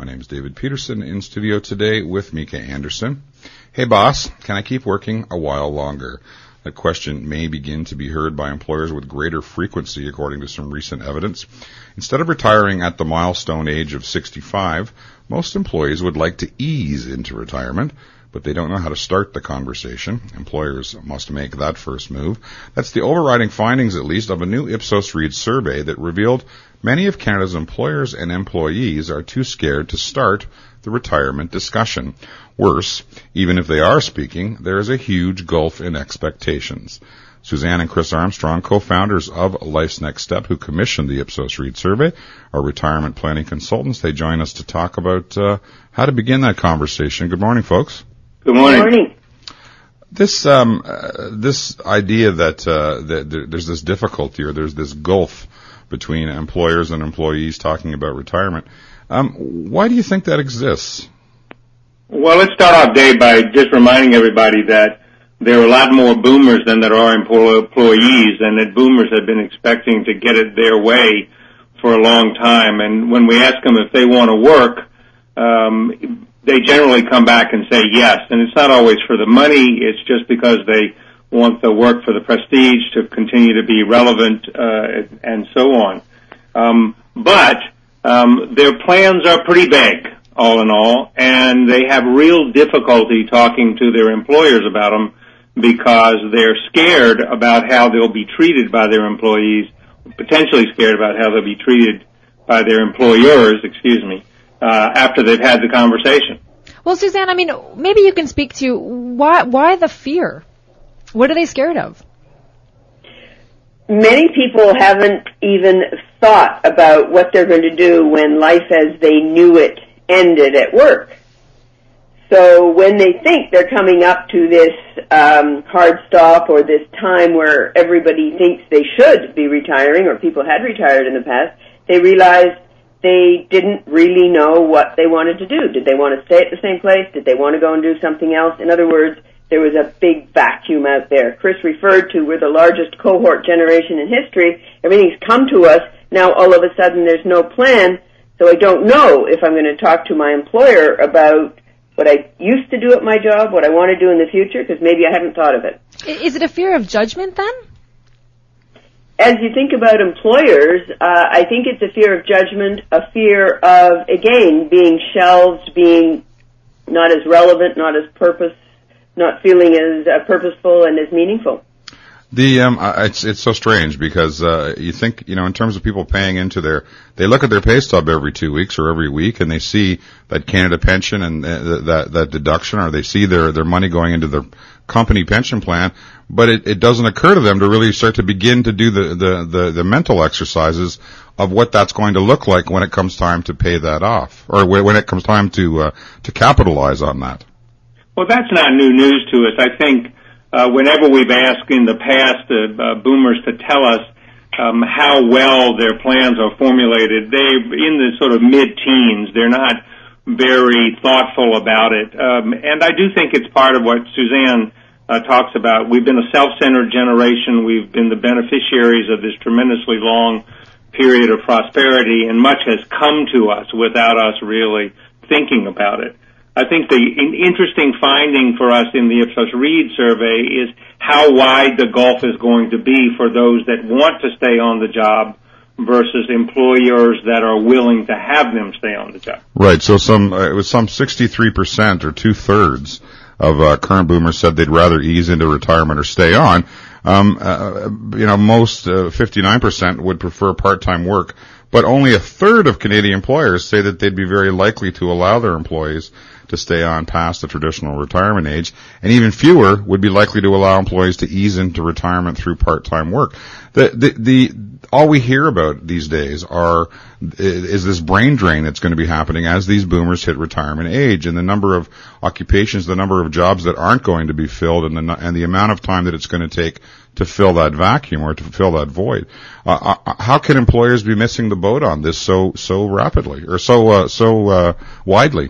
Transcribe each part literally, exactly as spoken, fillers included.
My name is David Peterson, in studio today with Mika Anderson. Hey boss, can I keep working a while longer? That question may begin to be heard by employers with greater frequency, according to some recent evidence. Instead of retiring at the milestone age of sixty-five, most employees would like to ease into retirement, but they don't know how to start the conversation. Employers must make that first move. That's the overriding findings, at least, of a new Ipsos-Reid survey that revealed many of Canada's employers and employees are too scared to start the retirement discussion. Worse, even if they are speaking, there is a huge gulf in expectations. Suzanne and Chris Armstrong, co-founders of Life's Next Step, who commissioned the Ipsos-Reid survey, are retirement planning consultants. They join us to talk about uh, how to begin that conversation. Good morning, folks. Good morning. Good morning. This um, uh, this idea that, uh, that there, there's this difficulty or there's this gulf between employers and employees talking about retirement, um, why do you think that exists? Well, let's start off, Dave, by just reminding everybody that there are a lot more boomers than there are employees, and that boomers have been expecting to get it their way for a long time. And when we ask them if they want to work, um, they generally come back and say yes. And it's not always for the money. It's just because they want the work for the prestige, to continue to be relevant, uh, and so on. Um, but um, their plans are pretty vague, all in all, and they have real difficulty talking to their employers about them because they're scared about how they'll be treated by their employees, potentially scared about how they'll be treated by their employers, excuse me, uh, after they've had the conversation. Well, Suzanne, I mean, maybe you can speak to why why the fear? What are they scared of? Many people haven't even thought about what they're going to do when life as they knew it ended at work. So when they think they're coming up to this um, hard stop or this time where everybody thinks they should be retiring, or people had retired in the past, they realize they didn't really know what they wanted to do. Did they want to stay at the same place? Did they want to go and do something else? In other words, there was a big vacuum out there. Chris referred to, we're the largest cohort generation in history. Everything's come to us. Now all of a sudden there's no plan, so I don't know if I'm going to talk to my employer about what I used to do at my job, what I want to do in the future, because maybe I haven't thought of it. Is it a fear of judgment then? As you think about employers, uh, I think it's a fear of judgment, a fear of, again, being shelved, being not as relevant, not as purpose, not feeling as uh, purposeful and as meaningful. The um, it's it's so strange because uh, you think, you know, in terms of people paying into their, they look at their pay stub every two weeks or every week, and they see that Canada pension and uh, that that deduction, or they see their their money going into their company pension plan, but it, it doesn't occur to them to really start to begin to do the, the the the mental exercises of what that's going to look like when it comes time to pay that off, or when it comes time to uh, to capitalize on that. Well, that's not new news to us. I think uh, whenever we've asked in the past uh, uh, boomers to tell us um, how well their plans are formulated, they're in the sort of mid-teens. They're not very thoughtful about it. Um, and I do think it's part of what Suzanne uh, talks about. We've been a self-centered generation. We've been the beneficiaries of this tremendously long period of prosperity, and much has come to us without us really thinking about it. I think the interesting finding for us in the Ipsos-Reid survey is how wide the gulf is going to be for those that want to stay on the job versus employers that are willing to have them stay on the job. Right. So some uh, it was some sixty-three percent or two thirds of uh, current boomers said they'd rather ease into retirement or stay on. Um, uh, you know, most uh, fifty-nine percent would prefer part-time work, but only a third of Canadian employers say that they'd be very likely to allow their employees to stay on past the traditional retirement age, and even fewer would be likely to allow employees to ease into retirement through part-time work. The, the, the, all we hear about these days are, is this brain drain that's going to be happening as these boomers hit retirement age, and the number of occupations, the number of jobs that aren't going to be filled, and the, and the amount of time that it's going to take to fill that vacuum or to fill that void. Uh, how can employers be missing the boat on this so, so rapidly, or so, uh, so, uh, widely?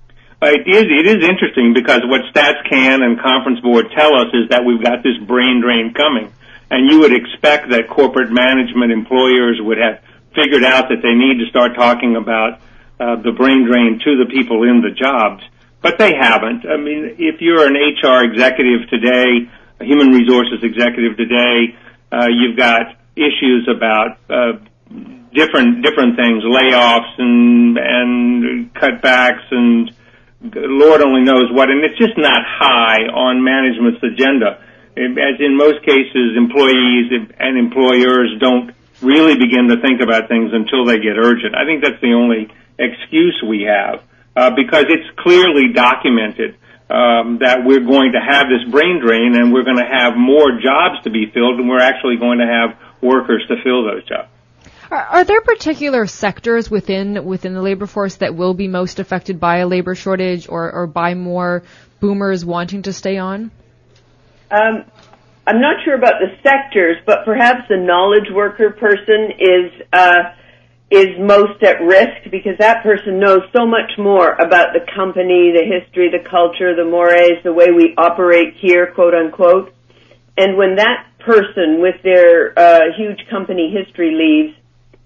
It is, it is interesting because what StatsCan and Conference Board tell us is that we've got this brain drain coming. And you would expect that corporate management employers would have figured out that they need to start talking about uh, the brain drain to the people in the jobs, but they haven't. I mean, if you're an H R executive today, a human resources executive today, uh, you've got issues about uh, different different things, layoffs and and cutbacks and Lord only knows what, and it's just not high on management's agenda. As in most cases, employees and employers don't really begin to think about things until they get urgent. I think that's the only excuse we have, uh, because it's clearly documented um, that we're going to have this brain drain and we're going to have more jobs to be filled, and we're actually going to have workers to fill those jobs. Are, are there particular sectors within within the labor force that will be most affected by a labor shortage, or, or by more boomers wanting to stay on? Um, I'm not sure about the sectors, but perhaps the knowledge worker person is uh, is most at risk, because that person knows so much more about the company, the history, the culture, the mores, the way we operate here, quote unquote. And when that person with their uh, huge company history leaves,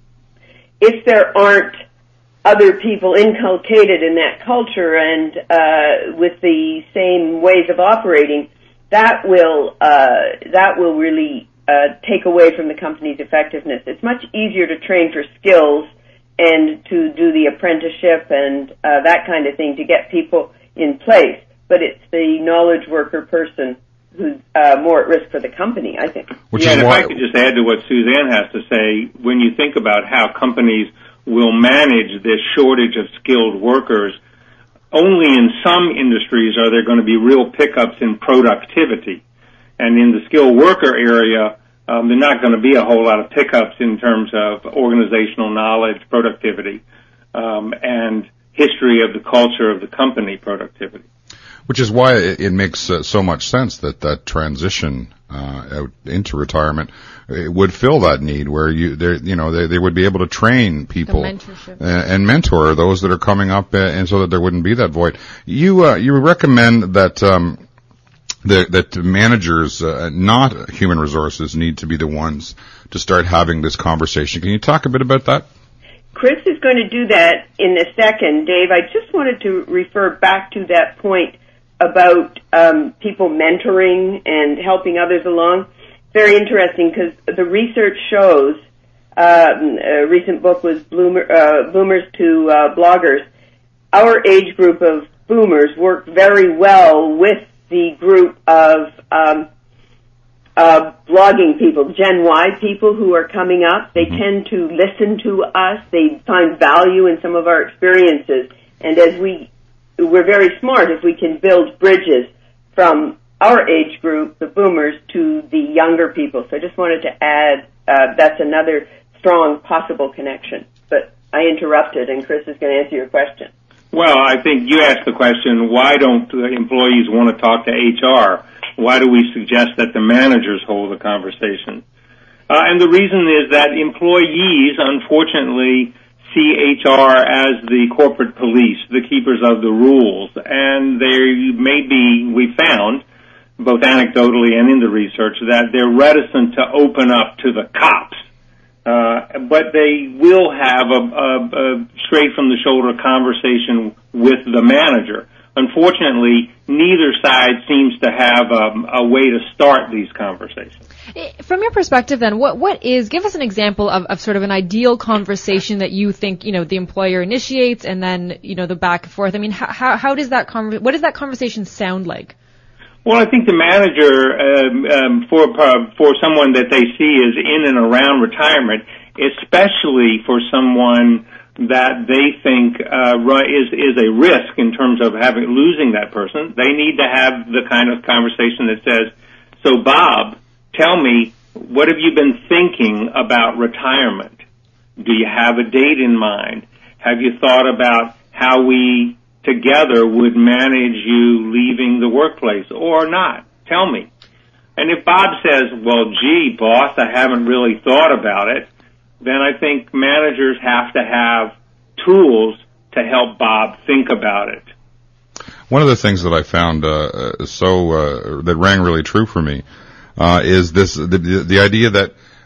if there aren't other people inculcated in that culture and uh, with the same ways of operating, that will uh, that will really uh, take away from the company's effectiveness. It's much easier to train for skills and to do the apprenticeship and uh, that kind of thing to get people in place, but it's the knowledge worker person who's uh, more at risk for the company, I think. Which yeah, and if I could just add to what Suzanne has to say, when you think about how companies will manage this shortage of skilled workers, only in some industries are there going to be real pickups in productivity. And in the skilled worker area, um, there are not going to be a whole lot of pickups in terms of organizational knowledge, productivity, um, and history of the culture of the company productivity. Which is why it makes uh, so much sense that that transition uh, out into retirement it would fill that need, where you, you know, they, they would be able to train people and, and mentor those that are coming up, uh, and so that there wouldn't be that void. You uh, you recommend that um, the, that managers, uh, not human resources, need to be the ones to start having this conversation. Can you talk a bit about that? Chris is going to do that in a second, Dave. I just wanted to refer back to that point about um, people mentoring and helping others along. Very interesting, because the research shows, um, a recent book was Bloomer, uh, Boomers to uh, Bloggers. Our age group of boomers work very well with the group of um, uh, blogging people, Gen Y people who are coming up. They mm-hmm. tend to listen to us. They find value in some of our experiences. And as we We're very smart if we can build bridges from our age group, the boomers, to the younger people. So I just wanted to add uh, that's another strong possible connection. But I interrupted, and Chris is going to answer your question. Well, I think you asked the question, why don't employees want to talk to H R? Why do we suggest that the managers hold the conversation? Uh, and the reason is that employees, unfortunately, see H R as the corporate police, the keepers of the rules. And they may be, we found, both anecdotally and in the research, that they're reticent to open up to the cops. Uh, but they will have a, a, a straight-from-the-shoulder conversation with the manager. Unfortunately, neither side seems to have a, a way to start these conversations. From your perspective, then, what what is? Give us an example of, of sort of an ideal conversation that you think you know the employer initiates, and then you know the back and forth. I mean, how how does that conver- what does that conversation sound like? Well, I think the manager um, um, for uh, for someone that they see is in and around retirement, especially for someone that they think uh, is is a risk in terms of having losing that person, they need to have the kind of conversation that says, "So, Bob, tell me, what have you been thinking about retirement? Do you have a date in mind? Have you thought about how we together would manage you leaving the workplace or not? Tell me." And if Bob says, "Well, gee, boss, I haven't really thought about it," then I think managers have to have tools to help Bob think about it. One of the things that I found uh, so uh, that rang really true for me uh, is this the, the idea that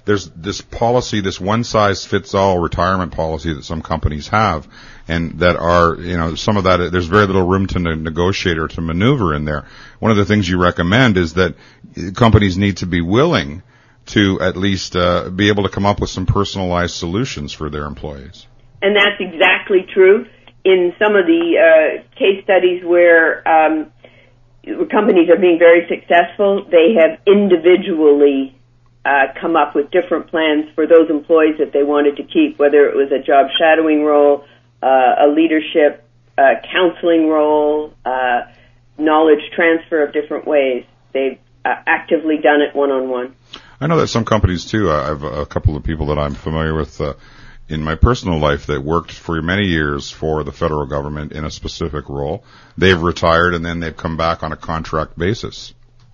there's this policy, this one-size-fits-all retirement policy that some companies have, and that are, you know, some of that, there's very little room to ne- negotiate or to maneuver in there. One of the things you recommend is that companies need to be willing to at least uh, be able to come up with some personalized solutions for their employees. And that's exactly true. In some of the uh, case studies where um, companies are being very successful, they have individually uh, come up with different plans for those employees that they wanted to keep, whether it was a job shadowing role, uh, a leadership uh, counseling role, uh, knowledge transfer of different ways. They've uh, actively done it one-on-one. I know that some companies, too, I have a couple of people that I'm familiar with uh, in my personal life that worked for many years for the federal government in a specific role. They've retired and then they've come back on a contract basis.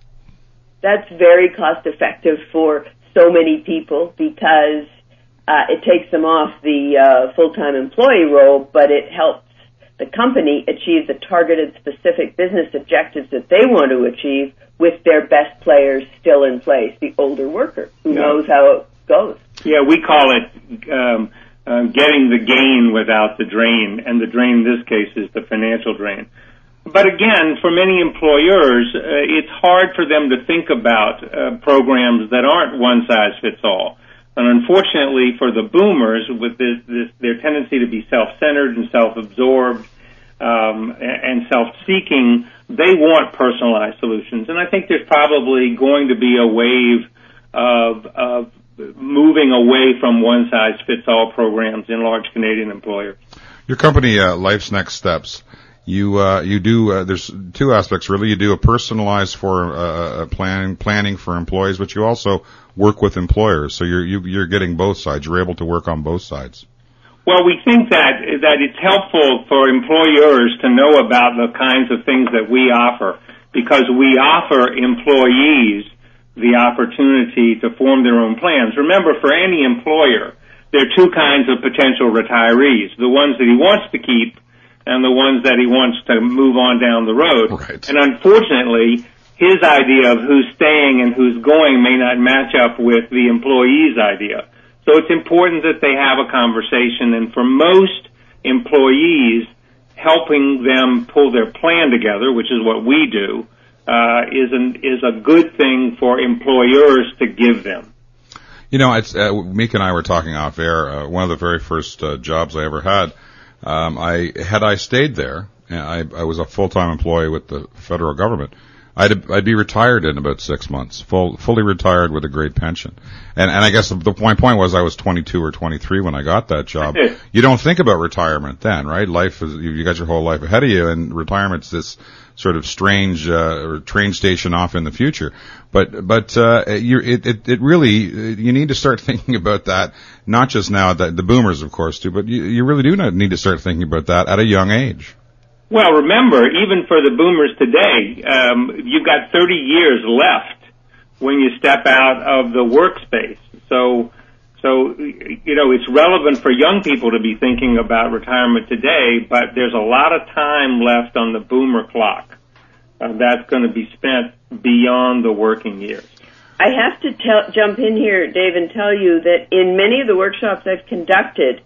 That's very cost effective for so many people because uh, it takes them off the uh, full-time employee role, but it helps the company achieve the targeted specific business objectives that they want to achieve with their best players still in place, the older worker who yeah. knows how it goes. Yeah, we call it um, uh, getting the gain without the drain, and the drain in this case is the financial drain. But again, for many employers, uh, it's hard for them to think about uh, programs that aren't one-size-fits-all. And unfortunately for the boomers, with this, this, their tendency to be self-centered and self-absorbed um, and self-seeking, they want personalized solutions. And I think there's probably going to be a wave of, of moving away from one-size-fits-all programs in large Canadian employers. Your company, uh, Life's Next Steps, you uh, you do. Uh, there's two aspects really. You do a personalized for uh, planning planning for employees, but you also work with employers. So you're you, you're getting both sides. You're able to work on both sides. Well, we think that that it's helpful for employers to know about the kinds of things that we offer, because we offer employees the opportunity to form their own plans. Remember, for any employer, there are two kinds of potential retirees: the ones that he wants to keep and the ones that he wants to move on down the road. Right. And unfortunately, his idea of who's staying and who's going may not match up with the employee's idea. So it's important that they have a conversation, and for most employees, helping them pull their plan together, which is what we do, uh, is an, is a good thing for employers to give them. You know, it's, uh, Meek and I were talking off air. Uh, one of the very first uh, jobs I ever had, um, I had I stayed there, and I, I was a full-time employee with the federal government, I'd, I'd be retired in about six months, full, fully retired with a great pension. And, and I guess the, the my point was I was twenty-two or twenty-three when I got that job. You don't think about retirement then, right? Life is, you got your whole life ahead of you, and retirement's this sort of strange, uh, train station off in the future. But, but, uh, you, it, it, it really, you need to start thinking about that, not just now, that the boomers, of course, do, but you, you really do need to start thinking about that at a young age. Well, remember, even for the boomers today, um, you've got thirty years left when you step out of the workspace. So, so, you know, it's relevant for young people to be thinking about retirement today, but there's a lot of time left on the boomer clock uh, that's going to be spent beyond the working years. I have to tell, jump in here, Dave, and tell you that in many of the workshops I've conducted,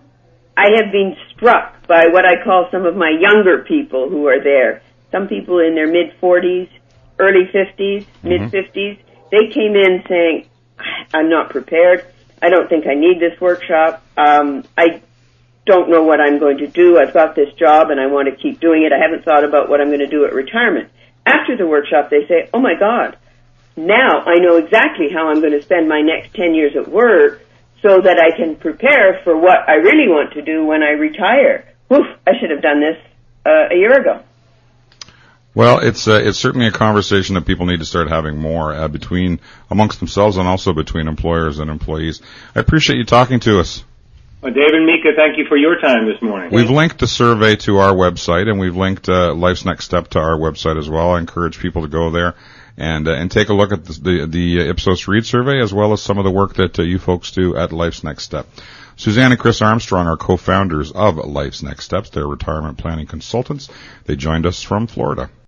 I have been struck by what I call some of my younger people who are there. Some people in their mid-forties, early fifties, mm-hmm. mid-fifties. They came in saying, I'm not prepared. I don't think I need this workshop. Um, I don't know what I'm going to do. I've got this job and I want to keep doing it. I haven't thought about what I'm going to do at retirement. After the workshop, they say, oh, my God, now I know exactly how I'm going to spend my next ten years at work, so that I can prepare for what I really want to do when I retire. Woof, I should have done this uh, a year ago. Well, it's uh, it's certainly a conversation that people need to start having more uh, between amongst themselves and also between employers and employees. I appreciate you talking to us. Well, Dave and Mika, thank you for your time this morning. We've linked the survey to our website, and we've linked uh, Life's Next Step to our website as well. I encourage people to go there and uh, and take a look at the, the, the Ipsos Reid survey, as well as some of the work that uh, you folks do at Life's Next Step. Suzanne and Chris Armstrong are co-founders of Life's Next Steps. They're retirement planning consultants. They joined us from Florida.